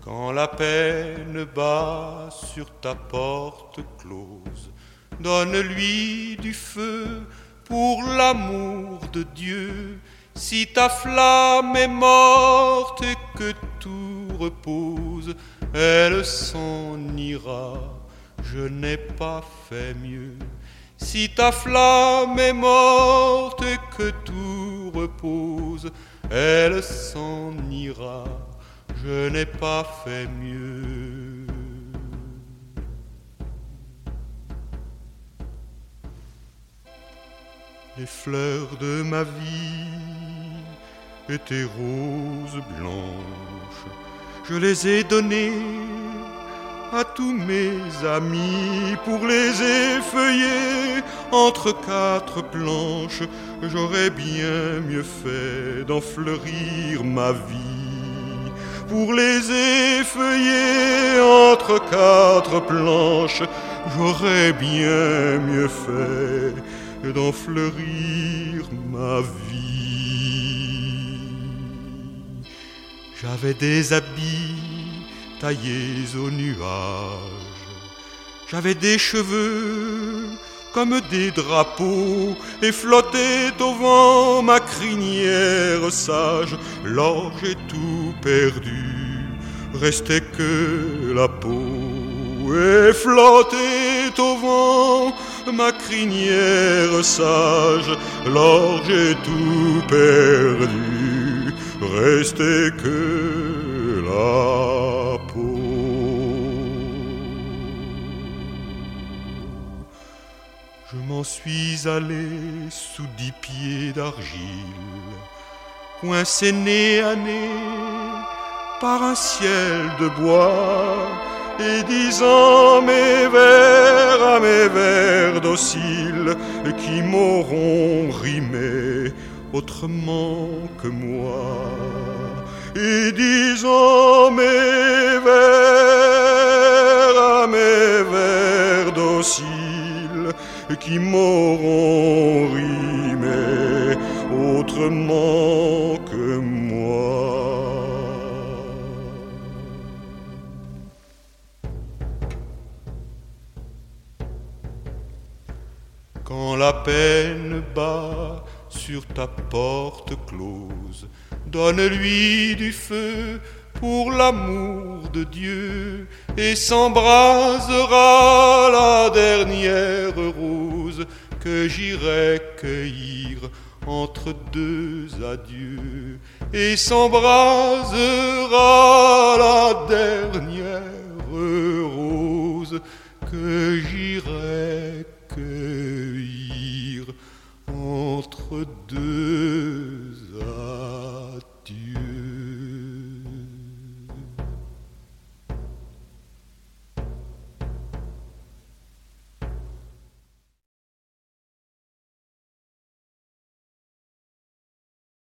Quand la peine bat sur ta porte close, donne-lui du feu pour l'amour de Dieu. Si ta flamme est morte et que tout repose, elle s'en ira, je n'ai pas fait mieux. Si ta flamme est morte et que tout repose, elle s'en ira, je n'ai pas fait mieux. Les fleurs de ma vie étaient roses blanches, je les ai données à tous mes amis pour les effeuiller entre quatre planches. J'aurais bien mieux fait d'en fleurir ma vie pour les effeuiller entre quatre planches. J'aurais bien mieux fait d'en fleurir ma vie. J'avais des habits taillés au nuage, j'avais des cheveux comme des drapeaux et flottait au vent ma crinière sage. Lors j'ai tout perdu, restait que la peau et flottait au vent ma crinière sage. Lors j'ai tout perdu, restait que la peau. Je m'en suis allé sous 10 pieds d'argile, coincé nez à nez par un ciel de bois, et disant mes vers à mes vers dociles qui m'auront rimé autrement que moi. Et disant mes vers à mes vers dociles qui m'auront rimé autrement que moi. Quand la peine bat sur ta porte close, donne-lui du feu pour l'amour de Dieu, et s'embrasera la dernière rose que j'irai cueillir entre deux adieux. Et s'embrasera la dernière rose que j'irai cueillir